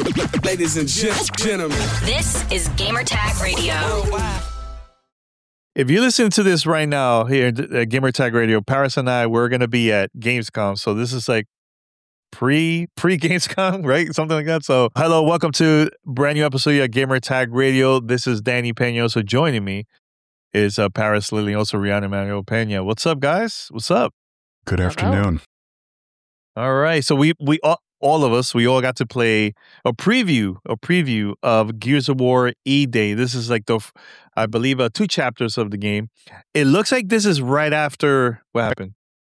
Ladies and gentlemen, this is Gamertag Radio. If you listen to this right now here at Gamertag Radio, Paris and I, we're going to be at Gamescom. So this is like pre-Gamescom, right? Something like that. So hello, welcome to brand new episode at Gamertag Radio. This is Danny Pena. So joining me is Paris Lily, also Rihanna Manuel Pena. What's up, guys? What's up? Good afternoon. All right. So we all of us, we all got to play a preview of Gears of War E-Day. This is like I believe, 2 chapters of the game. It looks like this is right after what happened.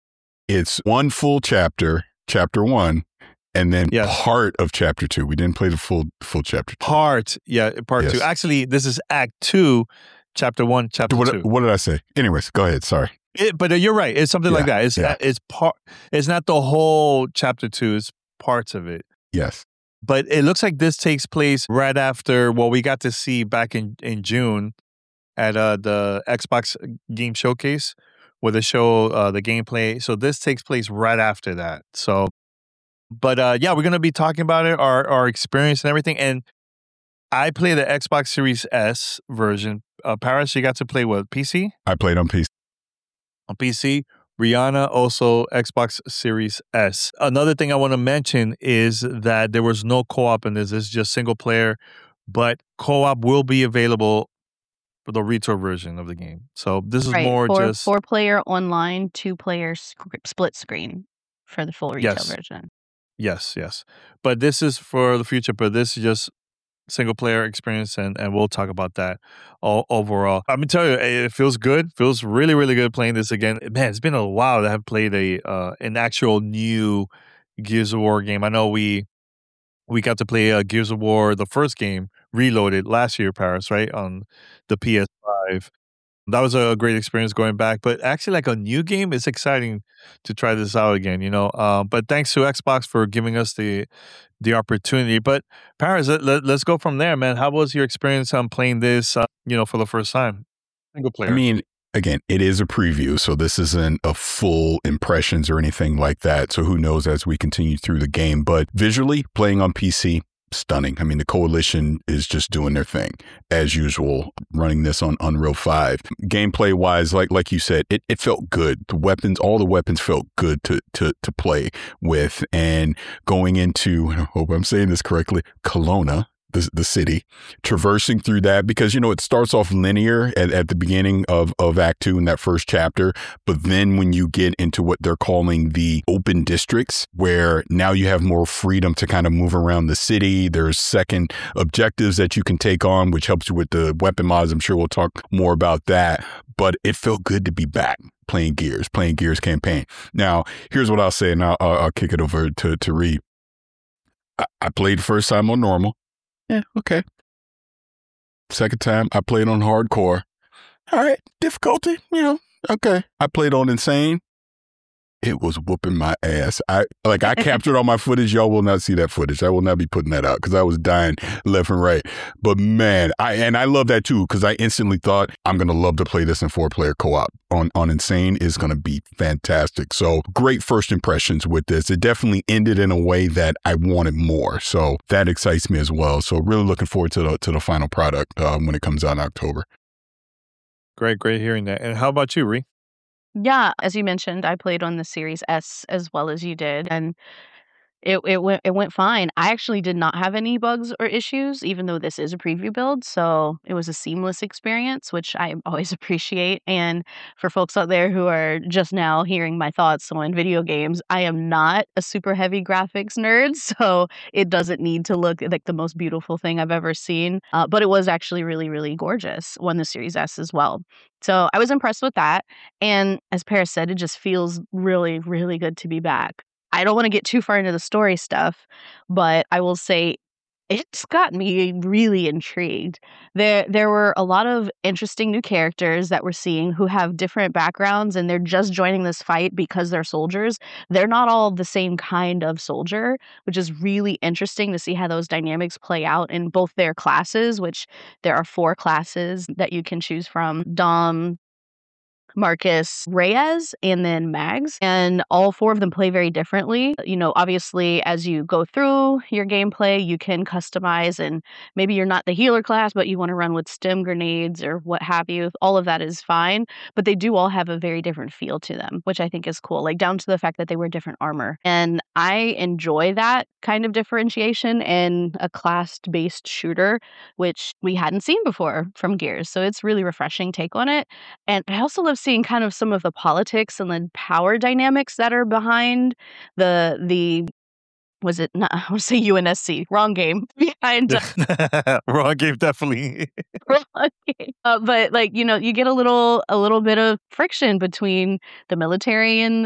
It's one full chapter, chapter 1, and then Yes. part of chapter 2. We didn't play the full chapter 2. Part Yes. 2. Actually, this is Act 2, Chapter 1, Chapter 2. What did I say? Anyways, go ahead. Sorry. But you're right. It's something like that. It's part. It's not the whole Chapter 2. It's parts of it. Yes. But it looks like this takes place right after what we got to see back in June at the Xbox Game Showcase, where they show the gameplay. So this takes place right after that. So, but yeah, we're gonna be talking about it, our experience and everything. And I play the Xbox Series S version. Paris, you got to play what, PC? I played on PC. On PC. Rihanna also Xbox Series S. Another thing I want to mention is that there was no co-op in this. It's just single player, but co-op will be available for the retail version of the game. So this is more just 4-player online, 2-player split screen for the full retail version. Yes. But this is for the future. But this is just single player experience, and we'll talk about that all overall. I'm gonna tell you, it feels good. Feels really, really good playing this again. Man, it's been a while that I've played an actual new Gears of War game. I know we got to play Gears of War, the first game, Reloaded, last year, Paris, right, on the PS5. That was a great experience going back. But actually, like a new game, it's exciting to try this out again, you know. But thanks to Xbox for giving us the opportunity. But Paris, let's go from there, man. How was your experience on playing this, for the first time? Single player. I mean, again, it is a preview, so this isn't a full impressions or anything like that. So who knows as we continue through the game. But visually, playing on PC, stunning. I mean, the Coalition is just doing their thing as usual, running this on Unreal 5. Gameplay wise, like you said, it felt good. All the weapons felt good to play with. And going into, I hope I'm saying this correctly, Kelowna, the city, traversing through that, because, it starts off linear at the beginning of Act 2 in that first chapter. But then when you get into what they're calling the open districts, where now you have more freedom to kind of move around the city, there's second objectives that you can take on, which helps you with the weapon mods. I'm sure we'll talk more about that. But it felt good to be back playing Gears campaign. Now, here's what I'll say, and I'll kick it over to Reed. I played the first time on normal. Yeah, okay. Second time, I played on hardcore. All right, difficulty, okay. I played on insane. It was whooping my ass. I captured all my footage. Y'all will not see that footage. I will not be putting that out because I was dying left and right. But man, I love that too, because I instantly thought I'm going to love to play this in 4-player co-op on Insane. Is going to be fantastic. So great first impressions with this. It definitely ended in a way that I wanted more. So that excites me as well. So really looking forward to the final product when it comes out in October. Great hearing that. And how about you, Ree? Yeah, as you mentioned, I played on the Series S as well as you did, and it went fine. I actually did not have any bugs or issues, even though this is a preview build. So it was a seamless experience, which I always appreciate. And for folks out there who are just now hearing my thoughts on video games, I am not a super heavy graphics nerd, so it doesn't need to look like the most beautiful thing I've ever seen. But it was actually really, really gorgeous on the Series S as well. So I was impressed with that. And as Paris said, it just feels really, really good to be back. I don't want to get too far into the story stuff, but I will say it's got me really intrigued. There were a lot of interesting new characters that we're seeing who have different backgrounds, and they're just joining this fight because they're soldiers. They're not all the same kind of soldier, which is really interesting to see how those dynamics play out in both their classes, which there are 4 classes that you can choose from: Dom, Marcus Reyes, and then Mags. And all four of them play very differently. Obviously, as you go through your gameplay, you can customize, and maybe you're not the healer class, but you want to run with stim grenades or what have you. All of that is fine. But they do all have a very different feel to them, which I think is cool, like down to the fact that they wear different armor. And I enjoy that kind of differentiation in a class-based shooter, which we hadn't seen before from Gears. So it's really refreshing take on it. And I also love seeing kind of some of the politics and the power dynamics that are behind the was it not, I want to say UNSC, wrong game, behind Wrong game, definitely. wrong game. But you get a little bit of friction between the military and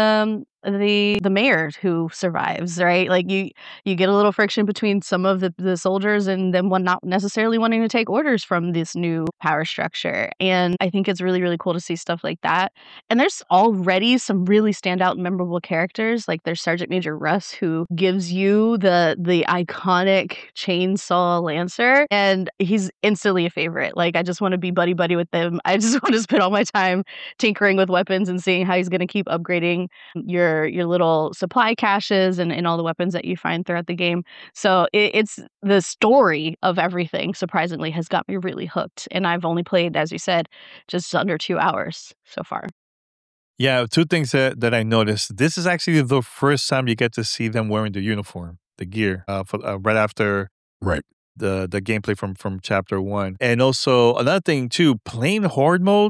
the mayor who survives, right? Like you get a little friction between some of the soldiers and them not necessarily wanting to take orders from this new power structure. And I think it's really, really cool to see stuff like that. And there's already some really standout and memorable characters. Like there's Sergeant Major Russ, who gives you the iconic chainsaw lancer, and he's instantly a favorite. Like I just want to be buddy with him. I just want to spend all my time tinkering with weapons and seeing how he's going to keep upgrading your little supply caches and all the weapons that you find throughout the game. So it's the story of everything, surprisingly, has got me really hooked. And I've only played, as you said, just under 2 hours so far. Yeah, two things that I noticed. This is actually the first time you get to see them wearing the uniform, the gear, right after Right. the gameplay from chapter 1. And also another thing too, playing horde mode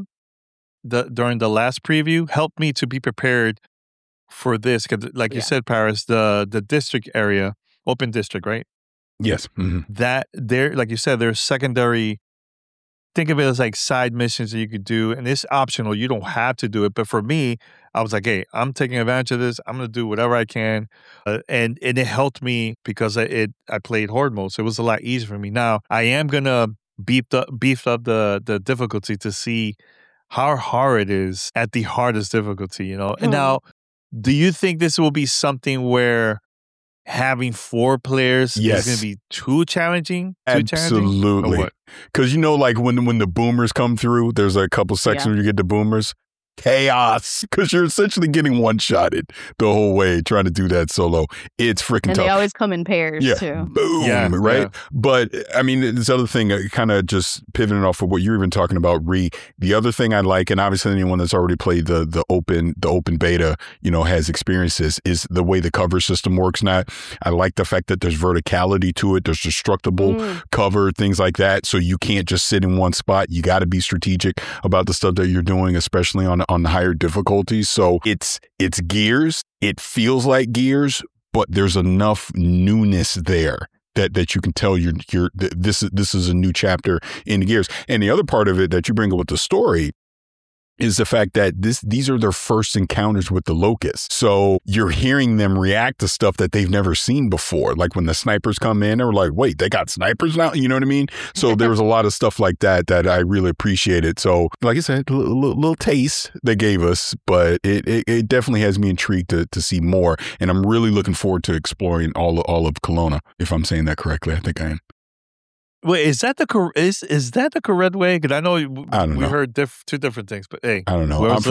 during the last preview helped me to be prepared for this, because like you said, Paris, the district area, open district, right? Yes. Mm-hmm. That there, like you said, there's secondary. Think of it as like side missions that you could do, and it's optional. You don't have to do it. But for me, I was like, hey, I'm taking advantage of this. I'm gonna do whatever I can, and it helped me because I played horde mode, so it was a lot easier for me. Now I am gonna beef up the difficulty to see how hard it is at the hardest difficulty, And now, do you think this will be something where having 4 players is going to be too challenging? Absolutely. Because like when the boomers come through, there's a couple sections where you get the boomers. Chaos, because you're essentially getting one-shotted the whole way trying to do that solo. It's freaking tough. And they always come in pairs too. Boom, right? Yeah. But I mean, this other thing, kind of just pivoting off of what you're even talking about, Ree. The other thing I like, and obviously anyone that's already played the open beta, has experiences, is the way the cover system works now. I like the fact that there's verticality to it. There's destructible cover, things like that. So you can't just sit in one spot. You got to be strategic about the stuff that you're doing, especially on the higher difficulties. So it's Gears. It feels like Gears, but there's enough newness there that you can tell this is a new chapter in Gears. And the other part of it that you bring up with the story is the fact that these are their first encounters with the Locust. So you're hearing them react to stuff that they've never seen before. Like when the snipers come in, they're like, wait, they got snipers now? You know what I mean? So there was a lot of stuff like that I really appreciated. So like I said, a little taste they gave us, but it definitely has me intrigued to see more. And I'm really looking forward to exploring all of Kelowna, if I'm saying that correctly. I think I am. Wait, is that the correct way? Because I know we heard two different things, but hey, I don't know. I'm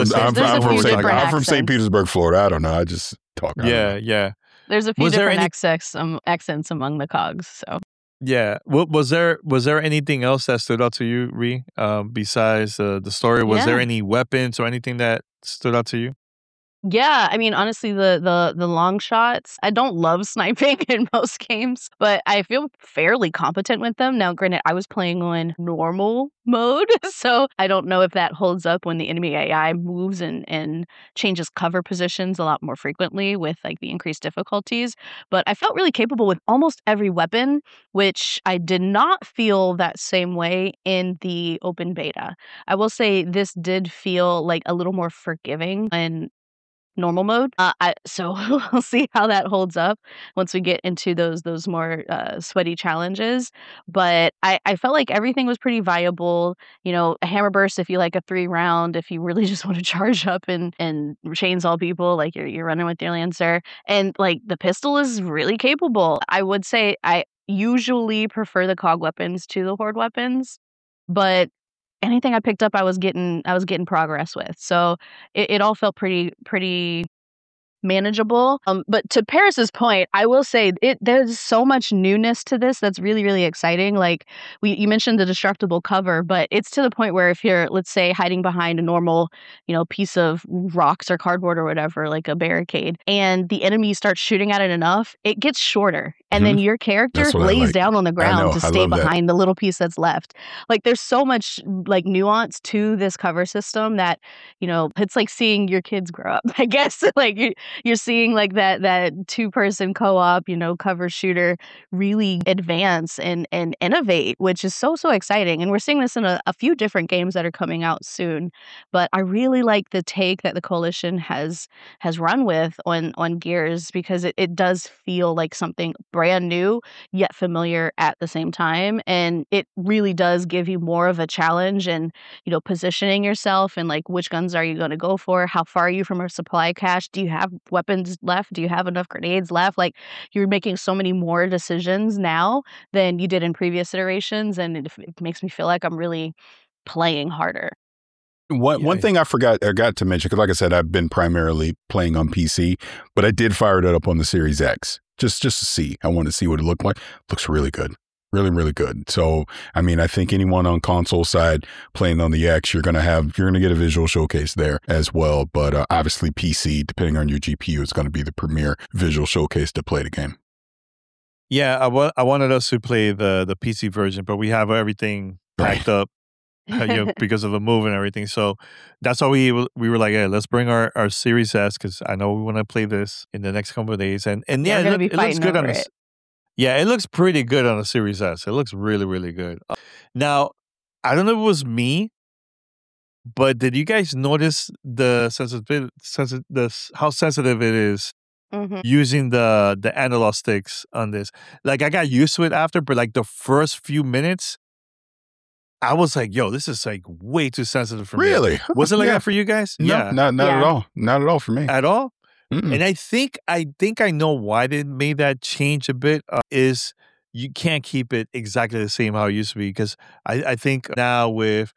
from St. Petersburg, Florida. I don't know. I just talk. Yeah. There's a few different accents among the cogs. So yeah, was there anything else that stood out to you, Ree? Besides the story, was there any weapons or anything that stood out to you? Yeah, I mean, honestly, the long shots, I don't love sniping in most games, but I feel fairly competent with them. Now, granted, I was playing on normal mode, so I don't know if that holds up when the enemy AI moves and changes cover positions a lot more frequently with like the increased difficulties. But I felt really capable with almost every weapon, which I did not feel that same way in the open beta. I will say this did feel like a little more forgiving and normal mode. So we'll see how that holds up once we get into those more sweaty challenges. But I felt like everything was pretty viable. A hammer burst if you like a 3-round, if you really just want to charge up and chainsaw people, like you're running with your Lancer. And like the pistol is really capable. I would say I usually prefer the cog weapons to the horde weapons, but anything I picked up, I was getting progress with. So it all felt pretty manageable. But to Paris's point, I will say there's so much newness to this that's really, really exciting. Like you mentioned the destructible cover, but it's to the point where if you're, let's say, hiding behind a normal, piece of rocks or cardboard or whatever, like a barricade, and the enemy starts shooting at it enough, it gets shorter. And then your character lays down on the ground to stay behind the little piece that's left. Like there's so much like nuance to this cover system that, it's like seeing your kids grow up, I guess. Like you're seeing like that 2-person co-op, cover shooter really advance and innovate, which is so exciting. And we're seeing this in a few different games that are coming out soon. But I really like the take that the Coalition has run with on Gears, because it does feel like something brand new yet familiar at the same time, and it really does give you more of a challenge and positioning yourself and like which guns are you going to go for, how far are you from a supply cache, do you have weapons left, do you have enough grenades left, like you're making so many more decisions now than you did in previous iterations, and it makes me feel like I'm really playing harder. One thing I got to mention, because like I said, I've been primarily playing on PC, but I did fire it up on the Series X just to see. I want to see what it looked like. Looks really good. Really, really good. So, I mean, I think anyone on console side playing on the X, you're going to get a visual showcase there as well. But obviously PC, depending on your GPU, is going to be the premier visual showcase to play the game. Yeah, I wanted us to play the PC version, but we have everything packed up. Because of the move and everything. So that's why we were like, hey, let's bring our Series S, because I know we want to play this in the next couple of days. And yeah, it looks good on this. Yeah, it looks pretty good on the Series S. It looks really, really good. Now, I don't know if it was me, but did you guys notice how sensitive it is using the analog sticks on this? Like I got used to it after, but like the first few minutes, I was like, yo, this is like way too sensitive for me. Really? Was it like that for you guys? No, yeah. Not at all. Not at all for me. At all? Mm-mm. And I think I know why they made that change a bit, is you can't keep it exactly the same how it used to be, because I think now with,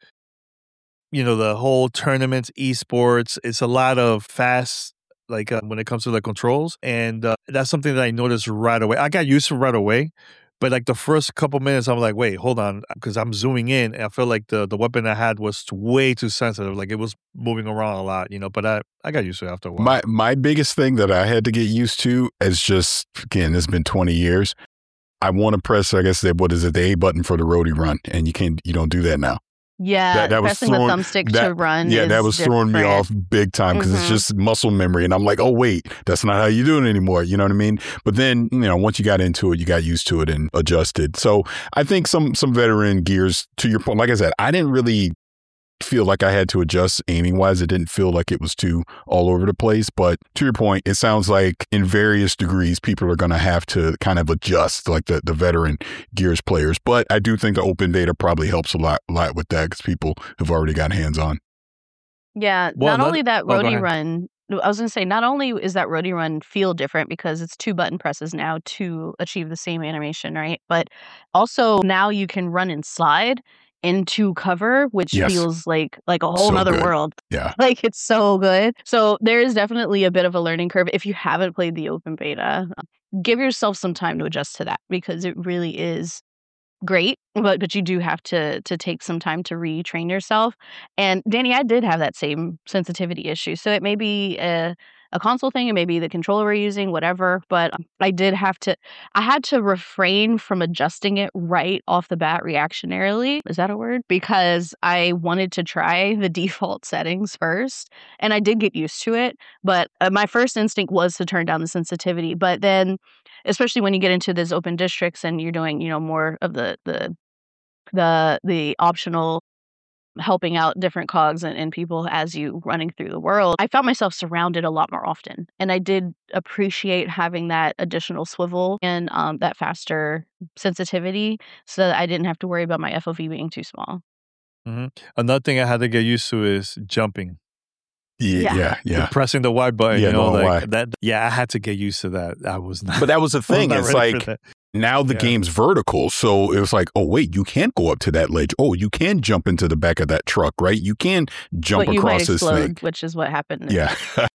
the whole tournaments, esports, it's a lot of fast, like when it comes to the controls. And that's something that I noticed right away. I got used to it right away. But like the first couple minutes, I'm like, wait, hold on, because I'm zooming in, and I feel like the weapon I had was way too sensitive. Like it was moving around a lot, But I got used to it after a while. My biggest thing that I had to get used to is just, again, it's been 20 years. I want to press, I guess, the A button for the roadie run, and you don't do that now. Yeah, that was pressing the thumbstick to run. Yeah, that was throwing me off big time, because it's just muscle memory. And I'm like, oh, wait, that's not how you do it anymore. You know what I mean? But then, once you got into it, you got used to it and adjusted. So I think some veteran Gears, to your point, like I said, I didn't really feel like I had to adjust aiming wise. It didn't feel like it was too all over the place. But to your point, it sounds like in various degrees, people are going to have to kind of adjust, like the veteran Gears players. But I do think the open beta probably helps a lot with that, because people have already got hands on. Yeah, not only that roadie run, I was going to say, not only is that roadie run feel different because it's 2 button presses now to achieve the same animation, right? But also now you can run and slide into cover, which feels like a whole nother world. Yeah. Like it's so good. So there is definitely a bit of a learning curve. If you haven't played the open beta, give yourself some time to adjust to that, because it really is great, but you do have to take some time to retrain yourself. And Danny, I did have that same sensitivity issue. So it may be a console thing, it may be the controller we're using, whatever, but I had to refrain from adjusting it right off the bat reactionarily. Is that a word? Because I wanted to try the default settings first, and I did get used to it, but my first instinct was to turn down the sensitivity. But then, especially when you get into these open districts and you're doing, more of the optional helping out different cogs and people as you running through the world, I found myself surrounded a lot more often. And I did appreciate having that additional swivel and that faster sensitivity, so that I didn't have to worry about my FOV being too small. Mm-hmm. Another thing I had to get used to is jumping. Yeah. Pressing the Y button, that. Yeah, I had to get used to that. I was not. But that was the thing. It's like, Now the Yeah. game's vertical. So it was like, oh, wait, you can go up to that ledge. Oh, you can jump into the back of that truck, right? You can jump But you might across this thing. explode, which is what happened. Yeah.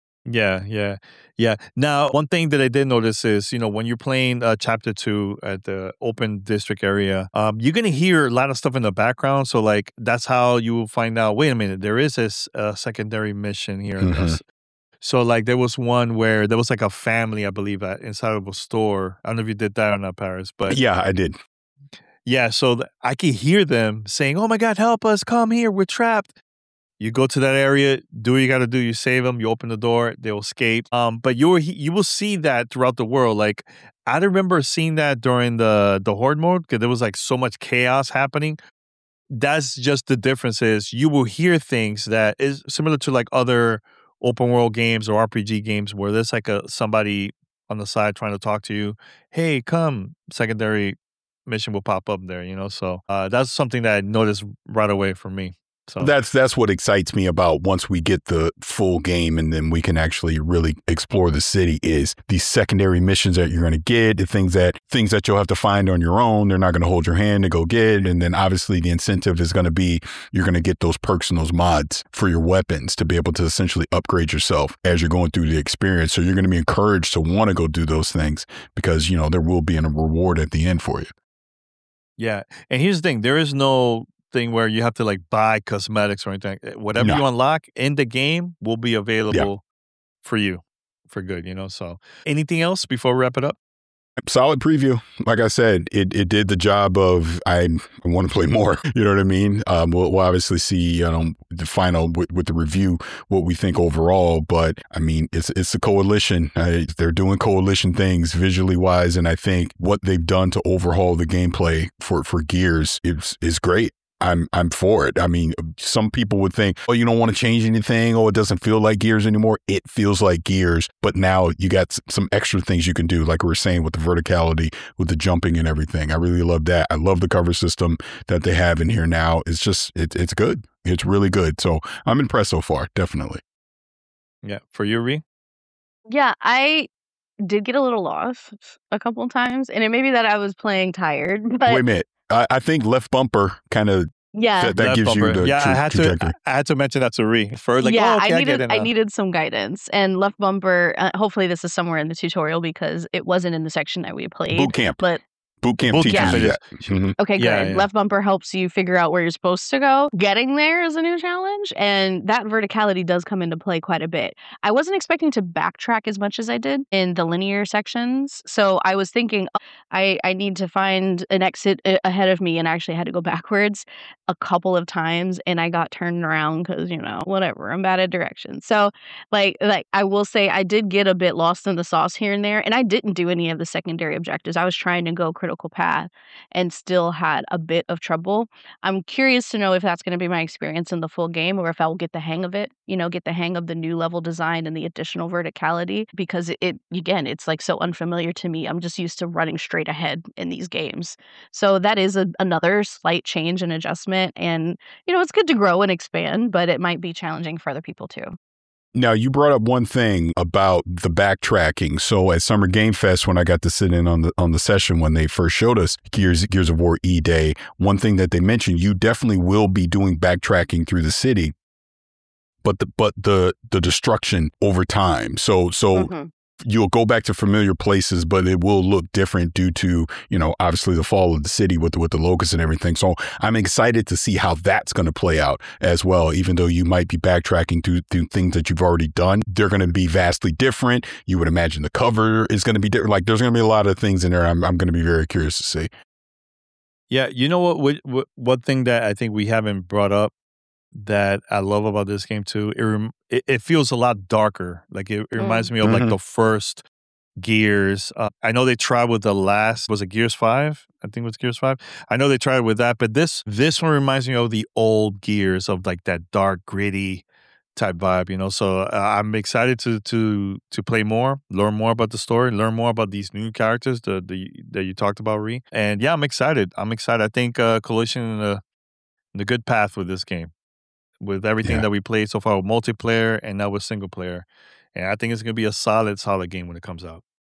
Yeah. Now, one thing that I did notice is, when you're playing Chapter 2 at the open district area, you're going to hear a lot of stuff in the background. So, like, that's how you will find out, wait a minute, there is this secondary mission here. Mhm. So, like, there was one where there was, like, a family, I believe, inside of a store. I don't know if you did that or not, Paris, but Yeah, I did. yeah, so I could hear them saying, oh my God, help us, come here, we're trapped. You go to that area, do what you got to do. You save them. You open the door. They'll escape. But you will see that throughout the world. Like I remember seeing that during the horde mode because there was like so much chaos happening. That's just the difference is you will hear things that is similar to like other open world games or RPG games where there's like somebody on the side trying to talk to you. Hey, come. Secondary mission will pop up there. So that's something that I noticed right away for me. So That's what excites me about once we get the full game and then we can actually really explore the city is these secondary missions that you're going to get, the things that you'll have to find on your own. They're not going to hold your hand to go get. And then obviously the incentive is going to be you're going to get those perks and those mods for your weapons to be able to essentially upgrade yourself as you're going through the experience. So you're going to be encouraged to want to go do those things because, there will be a reward at the end for you. yeah. And here's the thing. There is no thing where you have to like buy cosmetics or anything. Whatever No. you unlock in the game will be available for you for good, So anything else before we wrap it up? Solid preview. Like I said, it did the job of I want to play more. You know what I mean? We'll obviously see the final with the review what we think overall. But I mean, it's a coalition. They're doing coalition things visually wise, and I think what they've done to overhaul the gameplay for Gears is great. I'm for it. I mean, some people would think, oh, you don't want to change anything. Oh, it doesn't feel like Gears anymore. It feels like Gears, but now you got some extra things you can do, like we were saying with the verticality, with the jumping and everything. I really love that. I love the cover system that they have in here now. It's just, it's good. It's really good. So I'm impressed so far, definitely. Yeah. For you, Ree? Yeah, I did get a little lost a couple of times, and it may be that I was playing tired, Wait a but minute. I think left bumper kind of yeah. that Left gives you bumper. the Yeah, trajectory. I had to mention that to Ree. For like, Yeah, oh, okay, I get it now. I needed some guidance, and left bumper. Hopefully, this is somewhere in the tutorial because it wasn't in the section that we played. Boot camp. But Boot camp Boot teaches camp you is- that. Mhm. okay, good. Yeah, yeah. Left bumper helps you figure out where you're supposed to go. Getting there is a new challenge, and that verticality does come into play quite a bit. I wasn't expecting to backtrack as much as I did in the linear sections, so I was thinking I need to find an exit ahead of me, and I actually had to go backwards a couple of times, and I got turned around because whatever, I'm bad at directions. So like I will say I did get a bit lost in the sauce here and there, and I didn't do any of the secondary objectives. I was trying to go critical path and still had a bit of trouble. I'm curious to know if that's going to be my experience in the full game or if I will get the hang of it, get the hang of the new level design and the additional verticality because it's like so unfamiliar to me. I'm just used to running straight ahead in these games. So that is another slight change and adjustment. And, it's good to grow and expand, but it might be challenging for other people too. Now, you brought up one thing about the backtracking. So at Summer Game Fest, when I got to sit in on the session when they first showed us Gears of War E-Day, one thing that they mentioned, you definitely will be doing backtracking through the city, but the destruction over time. So Mhm. you'll go back to familiar places, but it will look different due to, obviously the fall of the city with the locusts and everything. So I'm excited to see how that's going to play out as well. Even though you might be backtracking through things that you've already done, they're going to be vastly different. You would imagine the cover is going to be different. Like there's going to be a lot of things in there. I'm going to be very curious to see. Yeah, you know what? One thing that I think we haven't brought up that I love about this game too, it feels a lot darker. Like it reminds me of like Mhm. the first Gears. I know they tried with the last, was it Gears 5? I think it was Gears 5. I know they tried with that, but this one reminds me of the old Gears of like that dark, gritty type vibe. So I'm excited to play more, learn more about the story, learn more about these new characters that you talked about, Ree. And yeah, I'm excited. I think Coalition in a good path with this game, with everything Yeah. that we played so far with multiplayer and now with single player. And I think it's going to be a solid game when it comes out.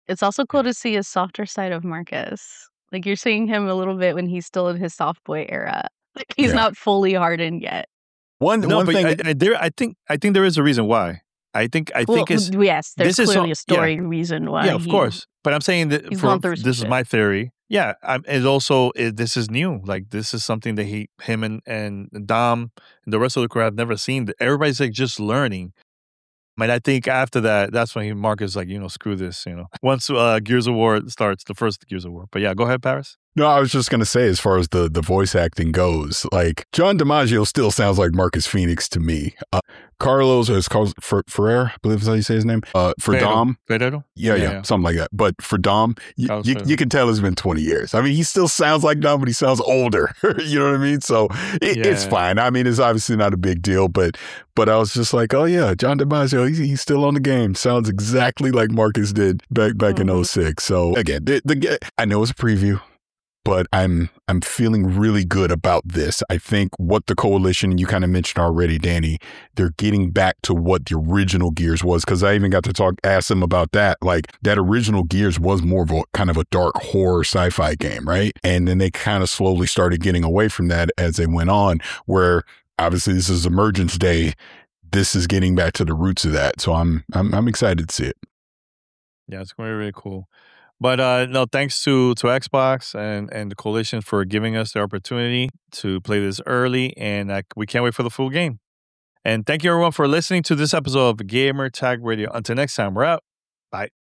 It's also cool to see a softer side of Marcus. Like you're seeing him a little bit when he's still in his soft boy era. Like he's Yeah. not fully hardened yet. One No, but thing. I think there is a reason why. I think Well, it's yes, there's this is clearly a yeah. story reason why. Yeah, of course. But I'm saying that he's gone through some this is shit. my theory. Yeah, it's also this is new. Like this is something that him and Dom and the rest of the crew have never seen. Everybody's like just learning. And I think after that, that's when Marcus like, screw this, Once Gears of War starts, the first Gears of War. But yeah, go ahead, Paris. No, I was just going to say, as far as the voice acting goes, like John DiMaggio still sounds like Marcus Phoenix to me. Carlos is called Ferrer, I believe is how you say his name. For Dom. Ferrero? Yeah, something like that. But for Dom, you can tell it's been 20 years. I mean, he still sounds like Dom, but he sounds older. You know what I mean? So it's fine. I mean, it's obviously not a big deal, but I was just like, oh yeah, John DiMaggio, he's still on the game. Sounds exactly like Marcus did back in 06. So again, I know it's a preview, but I'm feeling really good about this. I think what the Coalition, you kind of mentioned already, Danny, they're getting back to what the original Gears was, because I even got to ask them about that. Like that original Gears was more of a kind of a dark horror sci-fi game, right? And then they kind of slowly started getting away from that as they went on, where obviously this is Emergence Day. This is getting back to the roots of that. So I'm excited to see it. Yeah, it's going to be really cool. But no, thanks to Xbox and the Coalition for giving us the opportunity to play this early, and we can't wait for the full game. And thank you everyone for listening to this episode of Gamer Tag Radio. Until next time, we're out. Bye.